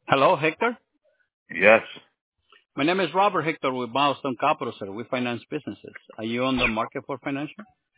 Hello, Hector. Yes. My name is Robert Hector with Milestone Capital, sir. We finance businesses. Are you on the market for financial?